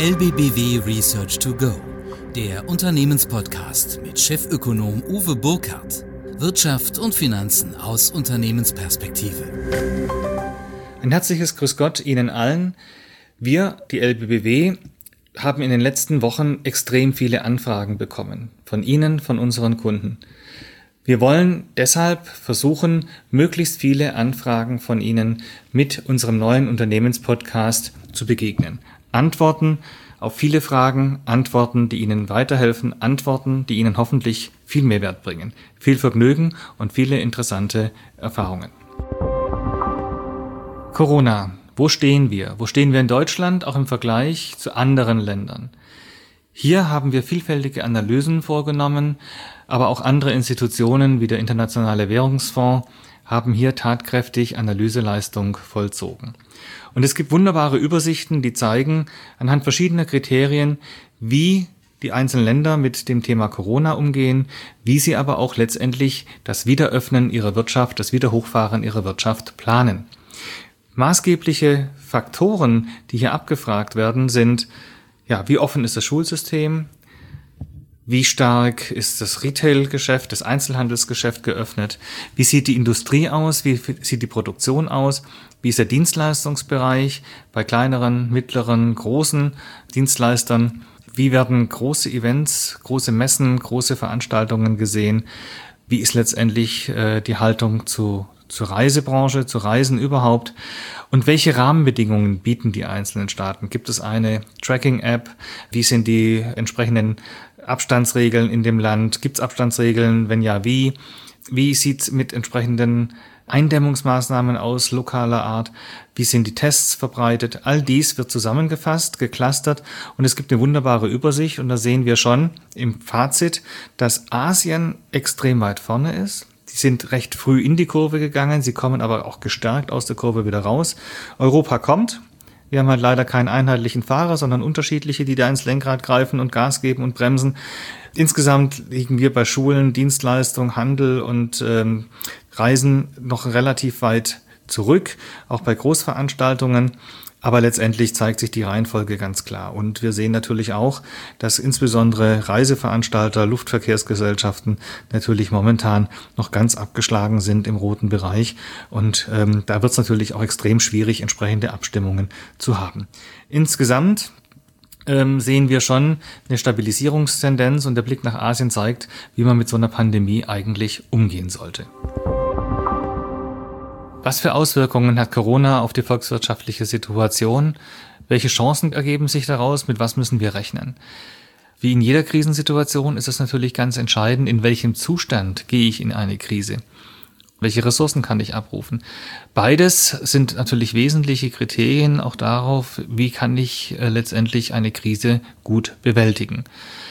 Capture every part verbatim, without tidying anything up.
L B B W Research to Go, der Unternehmenspodcast mit Chefökonom Uwe Burkhardt. Wirtschaft und Finanzen aus Unternehmensperspektive. Ein herzliches Grüß Gott Ihnen allen. Wir, die L B B W, haben in den letzten Wochen extrem viele Anfragen bekommen. Von Ihnen, von unseren Kunden. Wir wollen deshalb versuchen, möglichst viele Anfragen von Ihnen mit unserem neuen Unternehmenspodcast zu begegnen. Antworten auf viele Fragen, Antworten, die Ihnen weiterhelfen, Antworten, die Ihnen hoffentlich viel Mehrwert bringen. Viel Vergnügen und viele interessante Erfahrungen. Corona. Wo stehen wir? Wo stehen wir in Deutschland, auch im Vergleich zu anderen Ländern? Hier haben wir vielfältige Analysen vorgenommen, aber auch andere Institutionen wie der Internationale Währungsfonds haben hier tatkräftig Analyseleistung vollzogen. Und es gibt wunderbare Übersichten, die zeigen anhand verschiedener Kriterien, wie die einzelnen Länder mit dem Thema Corona umgehen, wie sie aber auch letztendlich das Wiederöffnen ihrer Wirtschaft, das Wiederhochfahren ihrer Wirtschaft planen. Maßgebliche Faktoren, die hier abgefragt werden, sind, ja, wie offen ist das Schulsystem? Wie stark ist das Retail-Geschäft, das Einzelhandelsgeschäft geöffnet? Wie sieht die Industrie aus? Wie sieht die Produktion aus? Wie ist der Dienstleistungsbereich bei kleineren, mittleren, großen Dienstleistern? Wie werden große Events, große Messen, große Veranstaltungen gesehen? Wie ist letztendlich äh, die Haltung zu, zur Reisebranche, zu Reisen überhaupt? Und welche Rahmenbedingungen bieten die einzelnen Staaten? Gibt es eine Tracking-App? Wie sind die entsprechenden Abstandsregeln in dem Land? Gibt es Abstandsregeln? Wenn ja, wie? Wie sieht es mit entsprechenden Eindämmungsmaßnahmen aus lokaler Art? Wie sind die Tests verbreitet? All dies wird zusammengefasst, geclustert und es gibt eine wunderbare Übersicht und da sehen wir schon im Fazit, dass Asien extrem weit vorne ist. Die sind recht früh in die Kurve gegangen, sie kommen aber auch gestärkt aus der Kurve wieder raus. Europa kommt. Wir haben halt leider keinen einheitlichen Fahrer, sondern unterschiedliche, die da ins Lenkrad greifen und Gas geben und bremsen. Insgesamt liegen wir bei Schulen, Dienstleistung, Handel und ähm, Reisen noch relativ weit zurück, auch bei Großveranstaltungen. Aber letztendlich zeigt sich die Reihenfolge ganz klar. Und wir sehen natürlich auch, dass insbesondere Reiseveranstalter, Luftverkehrsgesellschaften natürlich momentan noch ganz abgeschlagen sind im roten Bereich. Und ähm, da wird es natürlich auch extrem schwierig, entsprechende Abstimmungen zu haben. Insgesamt ähm, sehen wir schon eine Stabilisierungstendenz und der Blick nach Asien zeigt, wie man mit so einer Pandemie eigentlich umgehen sollte. Was für Auswirkungen hat Corona auf die volkswirtschaftliche Situation? Welche Chancen ergeben sich daraus? Mit was müssen wir rechnen? Wie in jeder Krisensituation ist es natürlich ganz entscheidend, in welchem Zustand gehe ich in eine Krise? Welche Ressourcen kann ich abrufen? Beides sind natürlich wesentliche Kriterien auch darauf, wie kann ich äh, letztendlich eine Krise gut bewältigen.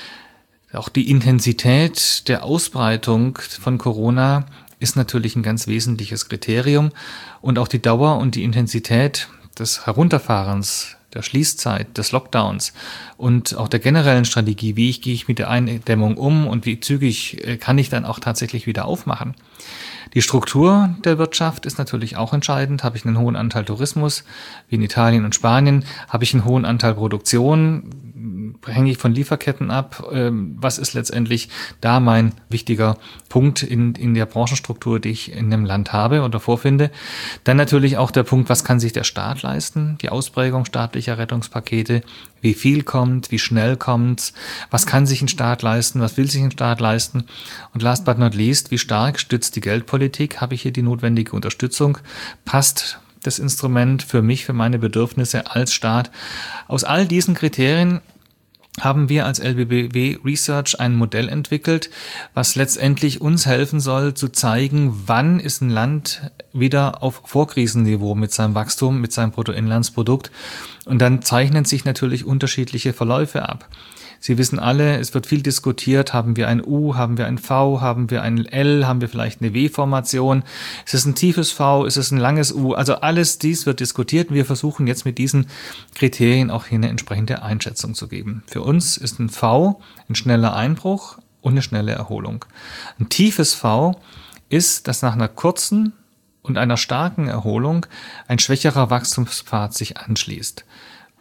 Auch die Intensität der Ausbreitung von Corona ist natürlich ein ganz wesentliches Kriterium und auch die Dauer und die Intensität des Herunterfahrens, der Schließzeit, des Lockdowns und auch der generellen Strategie, wie ich, gehe ich mit der Eindämmung um und wie zügig kann ich dann auch tatsächlich wieder aufmachen. Die Struktur der Wirtschaft ist natürlich auch entscheidend. Habe ich einen hohen Anteil Tourismus, wie in Italien und Spanien? Habe ich einen hohen Anteil Produktion? Hänge ich von Lieferketten ab? Was ist letztendlich da mein wichtiger Punkt in, in der Branchenstruktur, die ich in dem Land habe oder vorfinde? Dann natürlich auch der Punkt, was kann sich der Staat leisten? Die Ausprägung staatlicher Rettungspakete. Wie viel kommt? Wie schnell kommt? Was kann sich ein Staat leisten? Was will sich ein Staat leisten? Und last but not least, wie stark stützt die Geldpolitik? Habe ich hier die notwendige Unterstützung? Passt das Instrument für mich, für meine Bedürfnisse als Staat? Aus all diesen Kriterien haben wir als L B B W Research ein Modell entwickelt, was letztendlich uns helfen soll, zu zeigen, wann ist ein Land wieder auf Vorkrisenniveau mit seinem Wachstum, mit seinem Bruttoinlandsprodukt. Und dann zeichnen sich natürlich unterschiedliche Verläufe ab. Sie wissen alle, es wird viel diskutiert, haben wir ein U, haben wir ein V, haben wir ein L, haben wir vielleicht eine W-Formation, ist es ein tiefes V, ist es ein langes U, also alles dies wird diskutiert. Wir versuchen jetzt mit diesen Kriterien auch hier eine entsprechende Einschätzung zu geben. Für uns ist ein V ein schneller Einbruch und eine schnelle Erholung. Ein tiefes V ist, dass nach einer kurzen und einer starken Erholung ein schwächerer Wachstumspfad sich anschließt.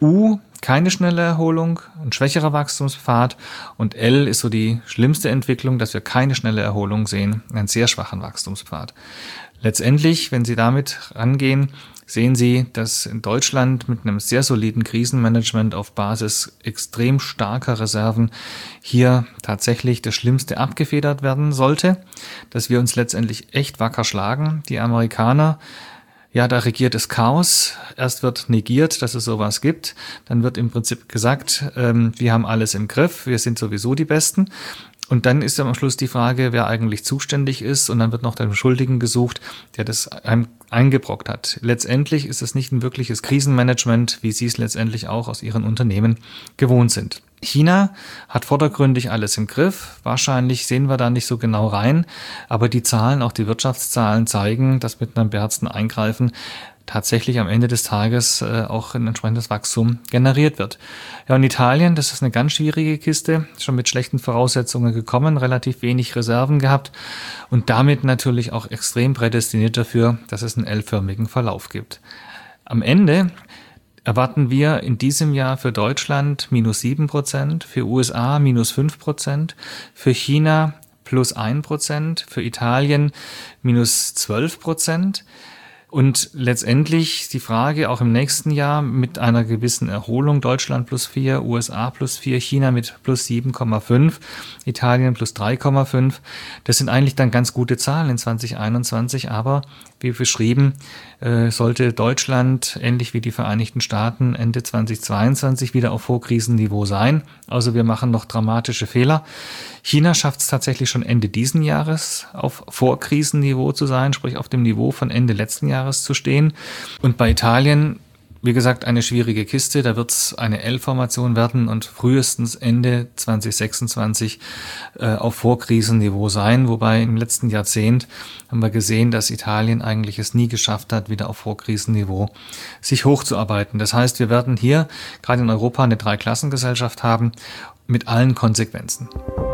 U, keine schnelle Erholung, ein schwächerer Wachstumspfad und L ist so die schlimmste Entwicklung, dass wir keine schnelle Erholung sehen, einen sehr schwachen Wachstumspfad. Letztendlich, wenn Sie damit rangehen, sehen Sie, dass in Deutschland mit einem sehr soliden Krisenmanagement auf Basis extrem starker Reserven hier tatsächlich das Schlimmste abgefedert werden sollte, dass wir uns letztendlich echt wacker schlagen. Die Amerikaner, ja, da regiert das Chaos. Erst wird negiert, dass es sowas gibt. Dann wird im Prinzip gesagt, ähm, wir haben alles im Griff, wir sind sowieso die Besten. Und dann ist am Schluss die Frage, wer eigentlich zuständig ist. Und dann wird noch der Schuldigen gesucht, der das einem eingebrockt hat. Letztendlich ist es nicht ein wirkliches Krisenmanagement, wie Sie es letztendlich auch aus Ihren Unternehmen gewohnt sind. China hat vordergründig alles im Griff. Wahrscheinlich sehen wir da nicht so genau rein. Aber die Zahlen, auch die Wirtschaftszahlen zeigen, dass mit einem beherzten Eingreifen tatsächlich am Ende des Tages äh, auch ein entsprechendes Wachstum generiert wird. Ja, und Italien, das ist eine ganz schwierige Kiste, schon mit schlechten Voraussetzungen gekommen, relativ wenig Reserven gehabt und damit natürlich auch extrem prädestiniert dafür, dass es einen L-förmigen Verlauf gibt. Am Ende erwarten wir in diesem Jahr für Deutschland minus sieben Prozent, für U S A minus fünf Prozent, für China plus ein Prozent, für Italien minus zwölf Prozent. Und letztendlich die Frage auch im nächsten Jahr mit einer gewissen Erholung, Deutschland plus vier, U S A plus vier, China mit plus sieben Komma fünf, Italien plus drei Komma fünf. Das sind eigentlich dann ganz gute Zahlen in zwanzig einundzwanzig, aber wie beschrieben, äh, sollte Deutschland ähnlich wie die Vereinigten Staaten Ende zwanzig zweiundzwanzig wieder auf Vorkrisenniveau sein. Also wir machen noch dramatische Fehler. China schafft es tatsächlich schon Ende diesen Jahres auf Vorkrisenniveau zu sein, sprich auf dem Niveau von Ende letzten Jahres zu stehen. Und bei Italien, wie gesagt, eine schwierige Kiste. Da wird es eine L-Formation werden und frühestens Ende zwanzig sechsundzwanzig äh, auf Vorkrisenniveau sein. Wobei im letzten Jahrzehnt haben wir gesehen, dass Italien eigentlich es nie geschafft hat, wieder auf Vorkrisenniveau sich hochzuarbeiten. Das heißt, wir werden hier gerade in Europa eine Dreiklassengesellschaft haben mit allen Konsequenzen.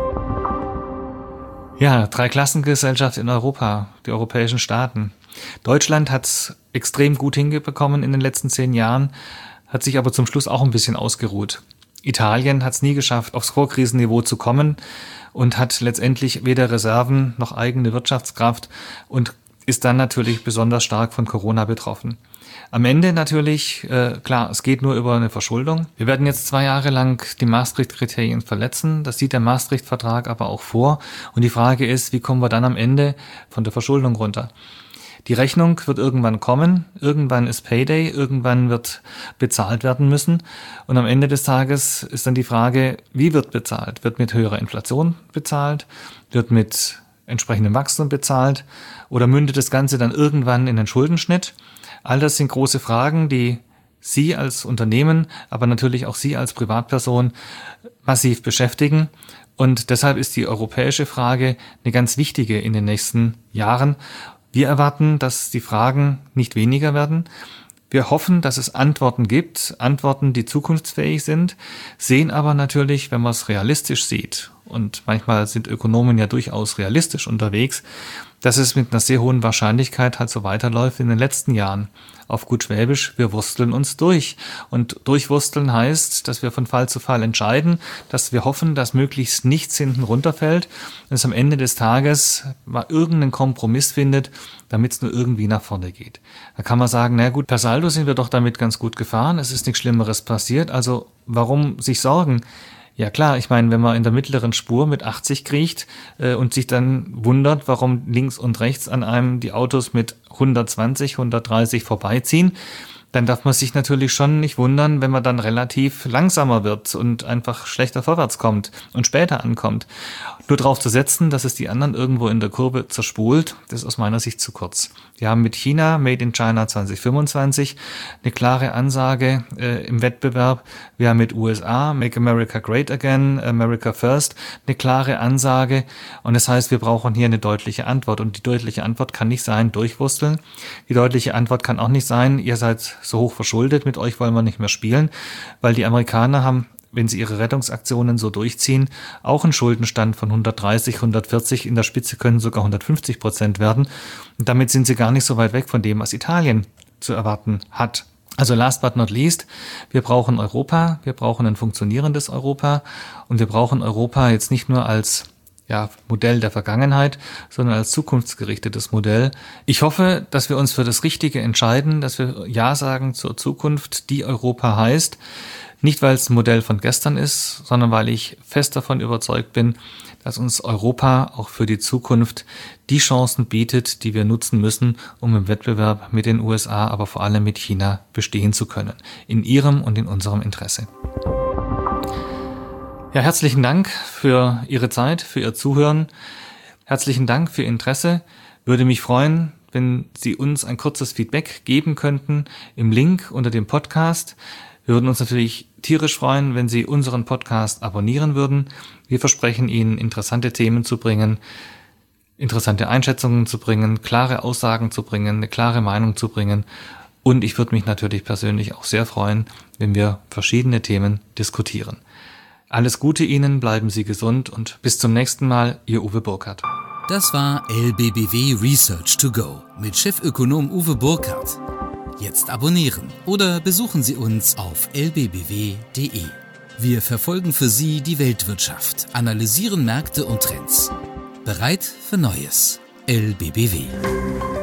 Ja, Dreiklassengesellschaft in Europa, die europäischen Staaten. Deutschland hat es extrem gut hingebekommen in den letzten zehn Jahren, hat sich aber zum Schluss auch ein bisschen ausgeruht. Italien hat es nie geschafft, aufs Vorkrisenniveau zu kommen und hat letztendlich weder Reserven noch eigene Wirtschaftskraft und ist dann natürlich besonders stark von Corona betroffen. Am Ende natürlich, äh, klar, es geht nur über eine Verschuldung. Wir werden jetzt zwei Jahre lang die Maastricht-Kriterien verletzen. Das sieht der Maastricht-Vertrag aber auch vor. Und die Frage ist, wie kommen wir dann am Ende von der Verschuldung runter? Die Rechnung wird irgendwann kommen, irgendwann ist Payday, irgendwann wird bezahlt werden müssen und am Ende des Tages ist dann die Frage, wie wird bezahlt? Wird mit höherer Inflation bezahlt? Wird mit entsprechendem Wachstum bezahlt? Oder mündet das Ganze dann irgendwann in den Schuldenschnitt? All das sind große Fragen, die Sie als Unternehmen, aber natürlich auch Sie als Privatperson massiv beschäftigen. Und deshalb ist die europäische Frage eine ganz wichtige in den nächsten Jahren. Wir erwarten, dass die Fragen nicht weniger werden. Wir hoffen, dass es Antworten gibt, Antworten, die zukunftsfähig sind, sehen aber natürlich, wenn man es realistisch sieht, und manchmal sind Ökonomen ja durchaus realistisch unterwegs, dass es mit einer sehr hohen Wahrscheinlichkeit halt so weiterläuft in den letzten Jahren. Auf gut Schwäbisch, wir wursteln uns durch. Und durchwursteln heißt, dass wir von Fall zu Fall entscheiden, dass wir hoffen, dass möglichst nichts hinten runterfällt und es am Ende des Tages mal irgendeinen Kompromiss findet, damit es nur irgendwie nach vorne geht. Da kann man sagen, na gut, per Saldo sind wir doch damit ganz gut gefahren, es ist nichts Schlimmeres passiert, also warum sich sorgen? Ja klar, ich meine, wenn man in der mittleren Spur mit achtzig kriecht äh, und sich dann wundert, warum links und rechts an einem die Autos mit hundertzwanzig, hundertdreißig vorbeiziehen, dann darf man sich natürlich schon nicht wundern, wenn man dann relativ langsamer wird und einfach schlechter vorwärts kommt und später ankommt. Nur darauf zu setzen, dass es die anderen irgendwo in der Kurve zerspult, das ist aus meiner Sicht zu kurz. Wir haben mit China, Made in China zwanzig fünfundzwanzig, eine klare Ansage äh, im Wettbewerb. Wir haben mit U S A, Make America Great Again, America First, eine klare Ansage. Und das heißt, wir brauchen hier eine deutliche Antwort. Und die deutliche Antwort kann nicht sein, durchwursteln. Die deutliche Antwort kann auch nicht sein, ihr seid so hoch verschuldet, mit euch wollen wir nicht mehr spielen, weil die Amerikaner haben, wenn sie ihre Rettungsaktionen so durchziehen, auch einen Schuldenstand von hundertdreißig, hundertvierzig, in der Spitze können sogar hundertfünfzig Prozent werden. Und damit sind sie gar nicht so weit weg von dem, was Italien zu erwarten hat. Also last but not least, wir brauchen Europa, wir brauchen ein funktionierendes Europa und wir brauchen Europa jetzt nicht nur als ja, Modell der Vergangenheit, sondern als zukunftsgerichtetes Modell. Ich hoffe, dass wir uns für das Richtige entscheiden, dass wir Ja sagen zur Zukunft, die Europa heißt. Nicht, weil es ein Modell von gestern ist, sondern weil ich fest davon überzeugt bin, dass uns Europa auch für die Zukunft die Chancen bietet, die wir nutzen müssen, um im Wettbewerb mit den U S A, aber vor allem mit China bestehen zu können. In ihrem und in unserem Interesse. Ja, herzlichen Dank für Ihre Zeit, für Ihr Zuhören. Herzlichen Dank für Ihr Interesse. Würde mich freuen, wenn Sie uns ein kurzes Feedback geben könnten im Link unter dem Podcast. Wir würden uns natürlich tierisch freuen, wenn Sie unseren Podcast abonnieren würden. Wir versprechen Ihnen, interessante Themen zu bringen, interessante Einschätzungen zu bringen, klare Aussagen zu bringen, eine klare Meinung zu bringen. Und ich würde mich natürlich persönlich auch sehr freuen, wenn wir verschiedene Themen diskutieren. Alles Gute Ihnen, bleiben Sie gesund und bis zum nächsten Mal, Ihr Uwe Burkhardt. Das war L B B W Research to Go mit Chefökonom Uwe Burkhardt. Jetzt abonnieren oder besuchen Sie uns auf l b b w punkt d e. Wir verfolgen für Sie die Weltwirtschaft, analysieren Märkte und Trends. Bereit für Neues. L B B W.